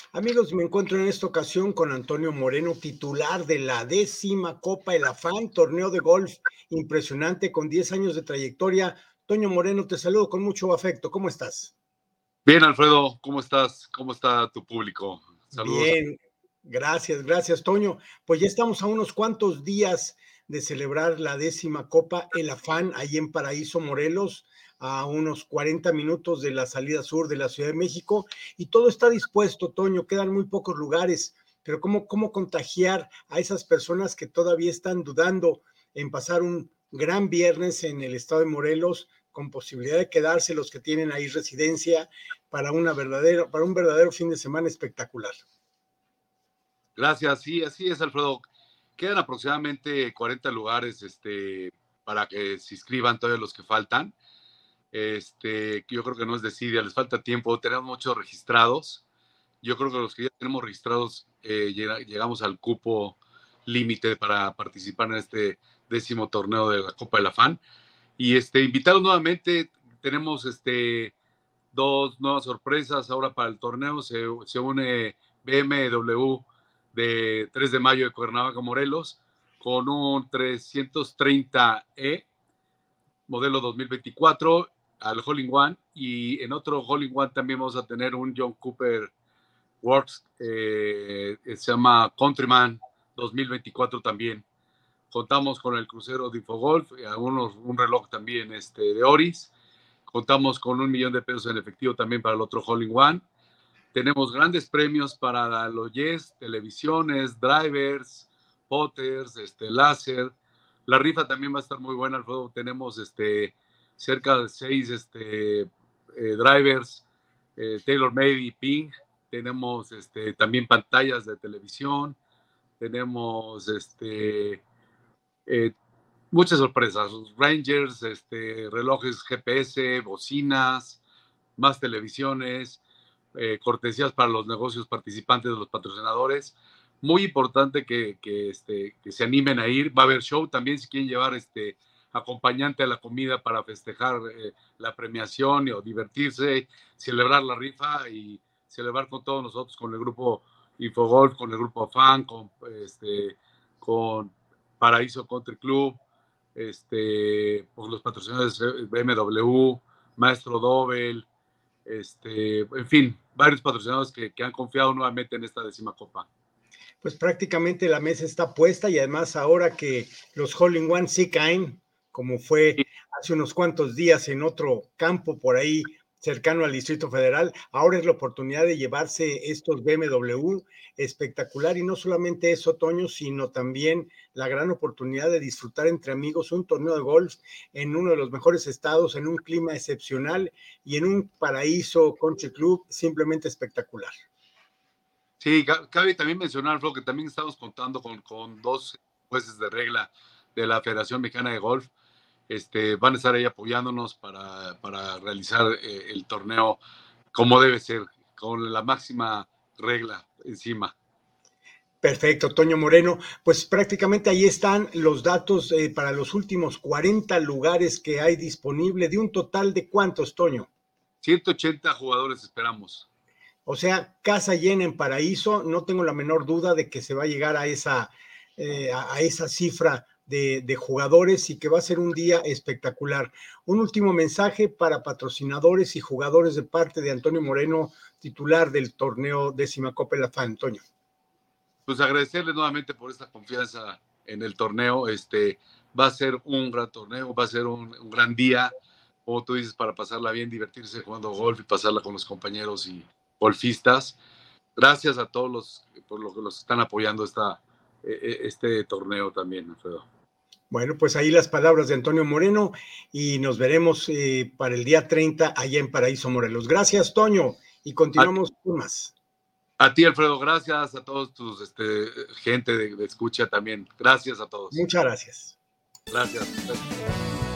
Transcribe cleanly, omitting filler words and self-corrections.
Amigos, me encuentro en esta ocasión con Antonio Moreno, titular de la 10ª Copa El Afán, torneo de golf impresionante con 10 años de trayectoria. Toño Moreno, te saludo con mucho afecto. ¿Cómo estás? Bien, Alfredo, ¿cómo estás? ¿Cómo está tu público? Saludos. Bien, gracias, Toño. Pues ya estamos a unos cuantos días de celebrar la 10ª Copa El Afán, ahí en Paraíso, Morelos, a unos 40 minutos de la salida sur de la Ciudad de México, y todo está dispuesto, Toño, quedan muy pocos lugares, pero ¿cómo contagiar a esas personas que todavía están dudando en pasar un gran viernes en el estado de Morelos, con posibilidad de quedarse los que tienen ahí residencia para un verdadero fin de semana espectacular? Gracias, sí, así es, Alfredo. Quedan aproximadamente 40 lugares para que se inscriban todos los que faltan. Yo creo que no es desidia, les falta tiempo. Tenemos muchos registrados. Yo creo que los que ya tenemos registrados llegamos al cupo límite para participar en este 10º torneo de la Copa del Afán. Y invitados nuevamente, tenemos dos nuevas sorpresas ahora para el torneo. Se une BMW de 3 de mayo de Cuernavaca, Morelos, con un 330E modelo 2024 al Hole-in-One, y en otro Hole-in-One también vamos a tener un John Cooper Works, se llama Countryman 2024 también. Contamos con el crucero de Infogolf, un reloj también de Oris. Contamos con $1 millón en efectivo también para el otro Hole-in-One. Tenemos grandes premios para los Yes, televisiones, drivers, potters, láser. La rifa también va a estar muy buena, Alfredo. Tenemos cerca de 6 drivers, TaylorMade y Ping. Tenemos también pantallas de televisión. Tenemos muchas sorpresas. Rangers, relojes GPS, bocinas, más televisiones, cortesías para los negocios participantes de los patrocinadores. Muy importante que se animen a ir. Va a haber show también si quieren llevar acompañante a la comida para festejar la premiación o divertirse, celebrar la rifa y celebrar con todos nosotros, con el grupo Infogolf, con el grupo Fan, con Paraíso Country Club, por los patrocinadores BMW, Maestro Dobel, en fin, varios patrocinadores que han confiado nuevamente en esta 10ª Copa. Pues prácticamente la mesa está puesta, y además ahora que los Hole-in-One sí caen, como fue hace unos cuantos días en otro campo por ahí cercano al Distrito Federal, ahora es la oportunidad de llevarse estos BMW espectacular, y no solamente eso, Toño, sino también la gran oportunidad de disfrutar entre amigos un torneo de golf en uno de los mejores estados, en un clima excepcional y en un Paraíso Country Club simplemente espectacular. Sí, cabe también mencionar, Flo, que también estamos contando con 2 jueces de regla de la Federación Mexicana de Golf. Van a estar ahí apoyándonos para realizar el torneo como debe ser, con la máxima regla encima. Perfecto, Toño Moreno. Pues prácticamente ahí están los datos para los últimos 40 lugares que hay disponible, de un total de ¿cuántos, Toño? 180 jugadores esperamos. O sea, casa llena en Paraíso. No tengo la menor duda de que se va a llegar a esa cifra de jugadores, y que va a ser un día espectacular. Un último mensaje para patrocinadores y jugadores de parte de Antonio Moreno, titular del torneo 10ª Copa El Afán, Antonio. Pues agradecerles nuevamente por esta confianza en el torneo. Va a ser un gran torneo, va a ser un gran día, como tú dices, para pasarla bien, divertirse jugando golf y pasarla con los compañeros y golfistas. Gracias a todos por lo que los están apoyando este torneo también, Alfredo. Bueno, pues ahí las palabras de Antonio Moreno, y nos veremos para el día 30 allá en Paraíso, Morelos. Gracias, Toño, y continuamos con más. A ti, Alfredo, gracias a todos tus gente de escucha también. Gracias a todos. Muchas gracias. Gracias.